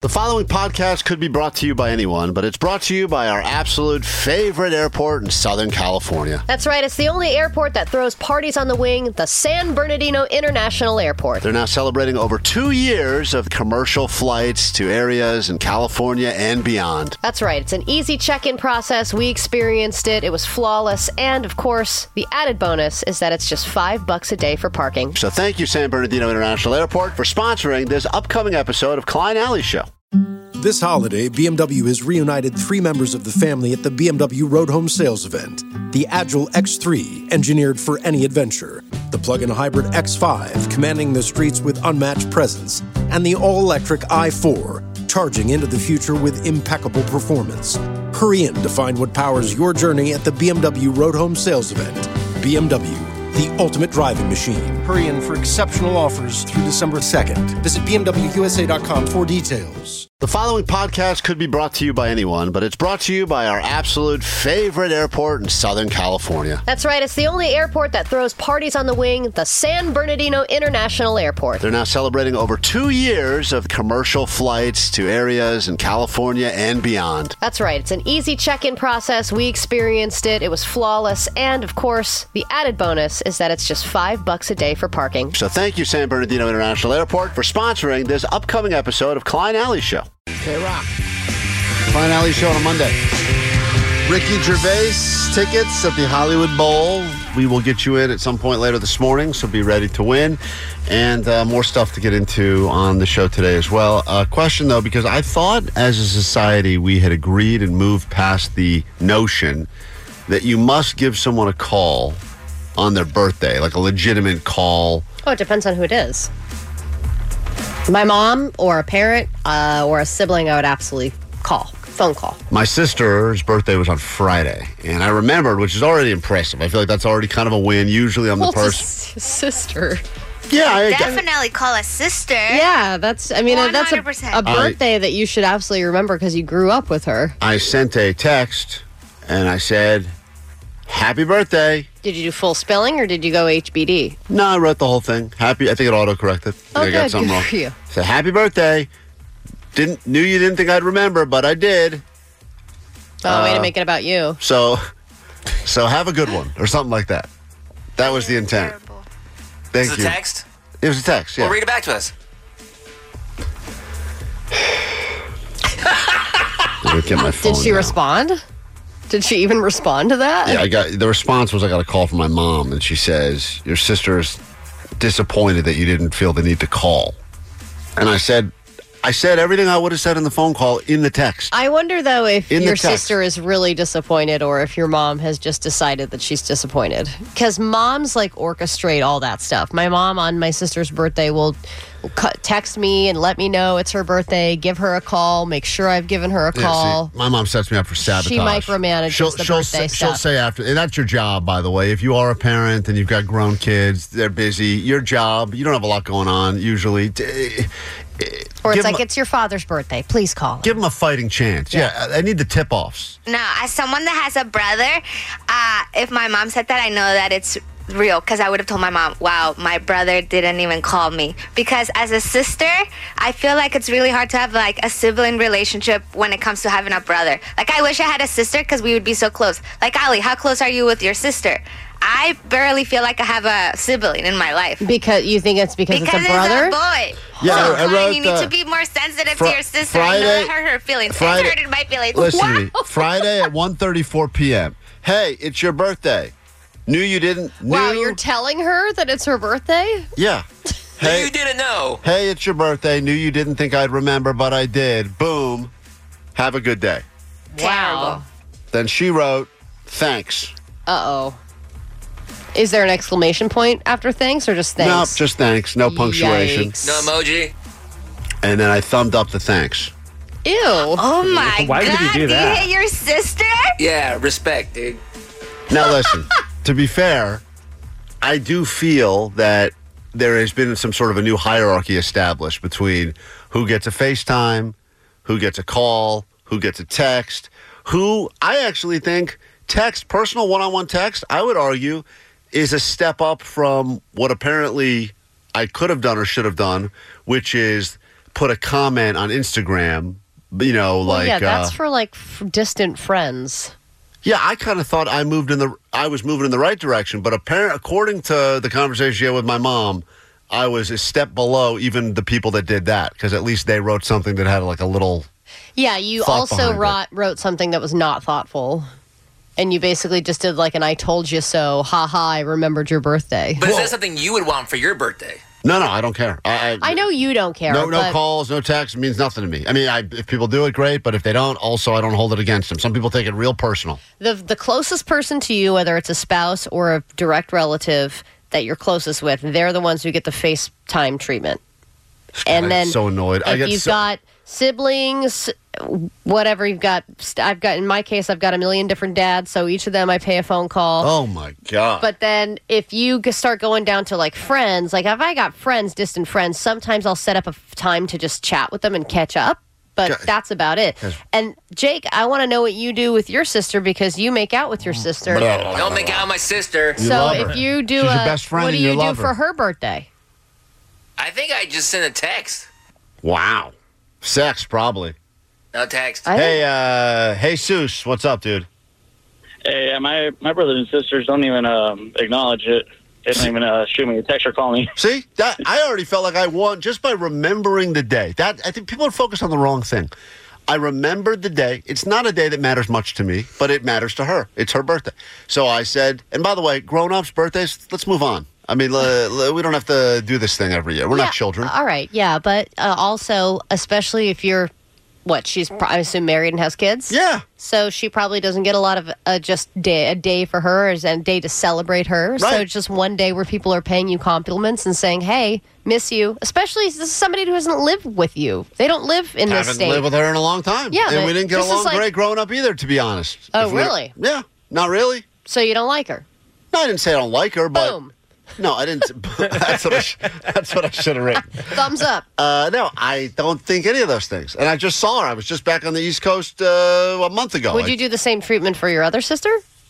The following podcast could be brought to you by anyone, but it's brought to you by our absolute favorite airport in Southern California. That's right. It's the only airport that throws parties on the wing, the San Bernardino International Airport. They're now celebrating over 2 years of commercial flights to areas in California and beyond. That's right. It's an easy check-in process. We experienced it. It was flawless. And, of course, the added bonus is that it's just $5 a day for parking. So thank you, San Bernardino International Airport, for sponsoring this upcoming episode of Klein Alley Show. This holiday, BMW has reunited 3 members of the family at the BMW Road Home Sales Event. The Agile X3, engineered for any adventure. The plug-in hybrid X5, commanding the streets with unmatched presence. And the all-electric i4, charging into the future with impeccable performance. Hurry in to find what powers your journey at the BMW Road Home Sales Event. BMW, the ultimate driving machine. Hurry in for exceptional offers through December 2nd. Visit BMWUSA.com for details. The following podcast could be brought to you by anyone, but it's brought to you by our absolute favorite airport in Southern California. That's right. It's the only airport that throws parties on the wing, the San Bernardino International Airport. They're now celebrating over 2 years of commercial flights to areas in California and beyond. That's right. It's an easy check-in process. We experienced it. It was flawless. And, of course, the added bonus is that it's just $5 a day for parking. So thank you, San Bernardino International Airport, for sponsoring this upcoming episode of Klein Alley Show. K-Rock. Klein Alley Show on a Monday. Ricky Gervais tickets at the Hollywood Bowl. We will get you in at some point later this morning, so be ready to win. And more stuff to get into on the show today as well. Question, though, because I thought as a society we had agreed and moved past the notion that you must give someone a call on their birthday, like a legitimate call. Oh, it depends on who it is. My mom or a parent or a sibling, I would absolutely call. Phone call. My sister's birthday was on Friday, and I remembered, which is already impressive. I feel like that's already kind of a win. Usually I'm the person. Sister. Yeah, I definitely call a sister. Yeah, that's a 100%. birthday that you should absolutely remember because you grew up with her. I sent a text, and I said, happy birthday. Did you do full spelling or did you go HBD? No, I wrote the whole thing. Happy. I think it auto-corrected. I got something wrong. For you. Said, happy birthday. Knew you didn't think I'd remember, but I did. Oh, way to make it about you. So have a good one, or something like that. That was the intent. Terrible. Thank Is you. it a text? It was a text, yeah. Well, read it back to us. Let me get my phone Did she now. respond? Did she even respond to that? Yeah, the response was I got a call from my mom, and she says, your sister's disappointed that you didn't feel the need to call. And I said everything I would have said in the phone call in the text. I wonder, though, if In the your text. sister is really disappointed or if your mom has just decided that she's disappointed. Because moms, orchestrate all that stuff. My mom on my sister's birthday will text me and let me know it's her birthday, give her a call, make sure I've given her a call. See, my mom sets me up for sabotage. She micromanages the birthday She'll stuff. say after, and that's your job, by the way. If you are a parent and you've got grown kids, they're busy. Your job, you don't have a lot going on usually. Or it's give like, 'em a- it's your father's birthday. Please call. Give them a fighting chance. Yeah, I need the tip-offs. No, as someone that has a brother, if my mom said that, I know that it's real, because I would have told my mom, wow, my brother didn't even call me. Because as a sister, I feel like it's really hard to have a sibling relationship when it comes to having a brother. I wish I had a sister because we would be so close. Ali, how close are you with your sister? I barely feel like I have a sibling in my life. Because you think it's because it's a brother? It's a boy. Yeah, So, I wrote, you need to be more sensitive to your sister. Friday- I know that hurt her feelings. It hurted my feelings. Listen to me. Friday at 1:34 p.m. Hey, it's your birthday. Knew you didn't. Wow, you're telling her that it's her birthday? Yeah. Hey, You didn't know. Hey, it's your birthday. Knew you didn't think I'd remember, but I did. Boom. Have a good day. Wow. Then she wrote, thanks. Uh-oh. Is there an exclamation point after thanks or just thanks? Nope, just thanks. No punctuation. Yikes. No emoji. And then I thumbed up the thanks. Ew. Oh my Why God. would you do You that? hit your sister? Yeah, respect, dude. Now listen, to be fair, I do feel that there has been some sort of a new hierarchy established between who gets a FaceTime, who gets a call, who gets a text, who I actually think text, personal one-on-one text, I would argue, is a step up from what apparently I could have done or should have done, which is put a comment on Instagram, like... yeah, that's for like distant friends. Yeah, I kind of thought I was moving in the right direction, but according to the conversation you had with my mom, I was a step below even the people that did that, because at least they wrote something that had like a little... Yeah, you also wrote something that was not thoughtful. And you basically just did like an I told you so, haha, I remembered your birthday. But is that something you would want for your birthday? No, I don't care. I know you don't care. No calls, no texts, means nothing to me. I mean, if people do it, great, but if they don't, also I don't hold it against them. Some people take it real personal. The closest person to you, whether it's a spouse or a direct relative that you're closest with, they're the ones who get the FaceTime treatment. And then so annoyed. If you've got siblings, whatever you've got, in my case, I've got a million different dads, so each of them I pay a phone call. Oh my God. But then if you start going down to like friends, like if I got friends, distant friends, sometimes I'll set up a time to just chat with them and catch up. But that's about it. And Jake, I want to know what you do with your sister, because you make out with your sister. Don't make out with my sister. So if you do, she's your best friend, what do and you do love her. for her birthday? I think I just sent a text. Wow. Sex, probably. No text. Hey, Jesus, what's up, dude? Hey, my brothers and sisters don't even acknowledge it. They don't even shoot me a text or call me. See, that I already felt like I won just by remembering the day. That I think people are focused on the wrong thing. I remembered the day. It's not a day that matters much to me, but it matters to her. It's her birthday. So I said, and by the way, grown-ups' birthdays, let's move on. I mean, we don't have to do this thing every year. We're not children. All right, yeah, but also, especially if you're, I assume married and has kids? Yeah. So she probably doesn't get a lot of a day for her, and a day to celebrate her. Right. So it's just one day where people are paying you compliments and saying, hey, miss you. Especially this is somebody who doesn't live with you. They don't live in this state. Haven't lived with her in a long time. Yeah, and but we didn't get this is along like- great growing up either, to be honest. Oh, really? Yeah, not really. So you don't like her? No, I didn't say I don't like her, but... Boom. No, I didn't. That's what I should have written. Thumbs up. No, I don't think any of those things. And I just saw her. I was just back on the East Coast a month ago. Would you do the same treatment for your other sister?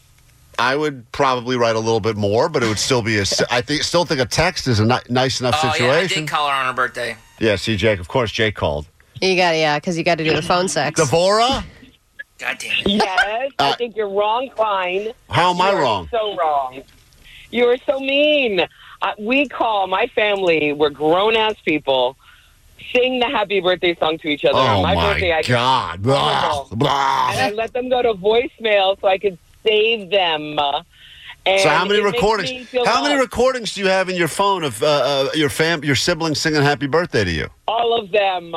I would probably write a little bit more, but it would still be still think a text is a nice enough situation. Yeah, I did call her on her birthday. Yeah, see, Jake. Of course, Jake called. Because you got to do the phone sex. Devorah? God damn it. Yes, I think you're wrong, Klein. How am I wrong? So wrong. You are so mean. We call my family, we're grown-ass people, sing the happy birthday song to each other. Oh, On my my birthday, God. Blah, blah. And I let them go to voicemail so I could save them. And So how many it makes recordings? me feel How many loved. recordings do you have in your phone of your siblings singing "Happy Birthday" to you? All of them.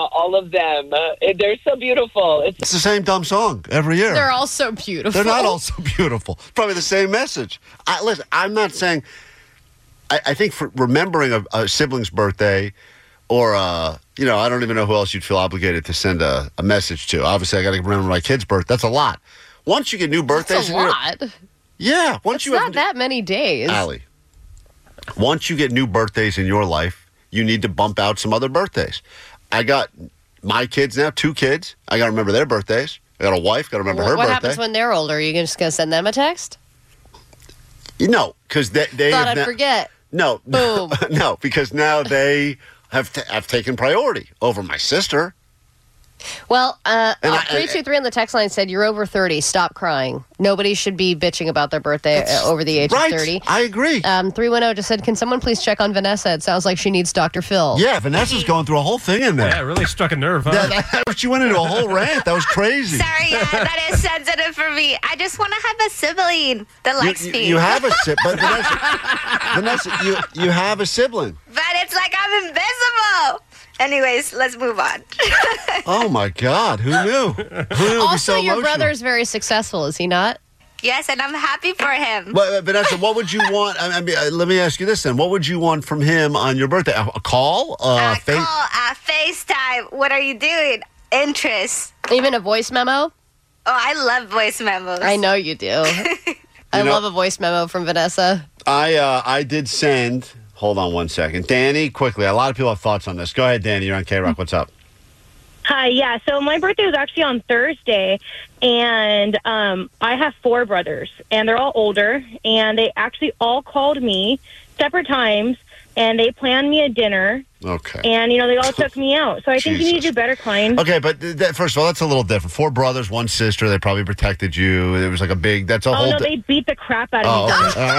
They're so beautiful. It's the same dumb song every year. They're all so beautiful. They're not all so beautiful. Probably the same message. Listen, I'm not saying. I think for remembering a sibling's birthday, or I don't even know who else you'd feel obligated to send a message to. Obviously, I got to remember my kid's birthday. That's a lot. Once you get new birthdays, That's a lot. Yeah, once It's you not have that many days. Allie, once you get new birthdays in your life, you need to bump out some other birthdays. I got my kids now, 2 kids. I got to remember their birthdays. I got a wife, got to remember her What birthday. happens when they're older? Are you just going to send them a text? No, because they Thought have I'd forget. No, Boom. no, because now they have taken priority over my sister. Well, I- 323 on the text line said, you're over 30. Stop crying. Nobody should be bitching about their birthday over the age Right, of 30. I agree. 310 just said, can someone please check on Vanessa? It sounds like she needs Dr. Phil. Yeah, Vanessa's going through a whole thing in there. Yeah, it really struck a nerve, huh? She went into a whole rant. That was crazy. Sorry, that is sensitive for me. I just want to have a sibling that likes me. You have a sibling, but Vanessa, you have a sibling. But it's like I'm invisible. Anyways, let's move on. Oh my God, who knew? Who knew it'd be Also, so your emotional? brother is very successful, is he not? Yes, and I'm happy for him. But Vanessa, what would you want? I mean, let me ask you this then: what would you want from him on your birthday? A call? FaceTime. What are you doing? Interest. Even a voice memo? Oh, I love voice memos. I know you do. I know- love a voice memo from Vanessa. I did send. Hold on one second, Danny. Quickly, a lot of people have thoughts on this. Go ahead, Danny. You're on K-Rock. What's up? Hi, yeah. So my birthday was actually on Thursday, and I have 4 brothers, and they're all older, and they actually all called me separate times, and they planned me a dinner, Okay. And, they all took me out. So I think you need to do better, Klein. Okay, but first of all, that's a little different. 4 brothers, 1 sister. They probably protected you. It was like a big... That's a whole... no, they beat the crap out of me.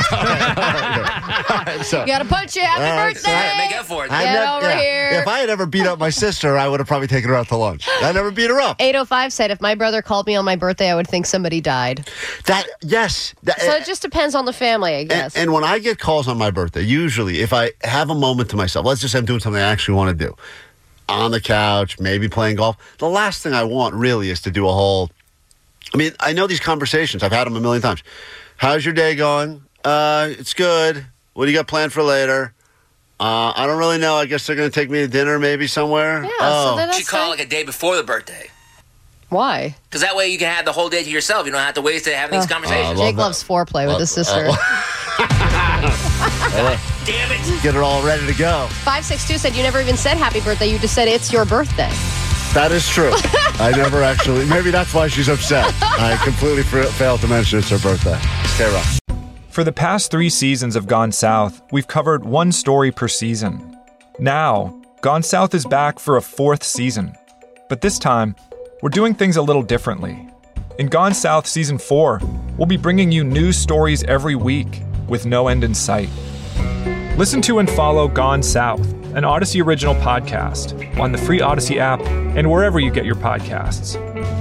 All right, so, you got to punch you. Happy birthday. All right, make up for it. Get over here. If I had ever beat up my sister, I would have probably taken her out to lunch. I never beat her up. 805 said, if my brother called me on my birthday, I would think somebody died. Yes. So it just depends on the family, I guess. And when I get calls on my birthday, usually if I have a moment to myself, let's just say I'm doing something I actually want to do, on the couch, maybe playing golf, the last thing I want really is to do a whole... I mean, I know these conversations. I've had them a million times. How's your day going? It's good. What do you got planned for later? I don't really know. I guess they're going to take me to dinner maybe somewhere. Yeah, so then You should call like a day before the birthday. Why? Because that way you can have the whole day to yourself. You don't have to waste it having these conversations. Jake loves foreplay with his sister. Damn it. Get her all ready to go. 562 said you never even said happy birthday. You just said it's your birthday. That is true. I never actually... Maybe that's why she's upset. I completely failed to mention it's her birthday. K-Rock. For the past 3 seasons of Gone South, we've covered 1 story per season. Now, Gone South is back for a 4th season. But this time, we're doing things a little differently. In Gone South Season 4, we'll be bringing you new stories every week with no end in sight. Listen to and follow Gone South, an Odyssey original podcast, on the free Odyssey app and wherever you get your podcasts.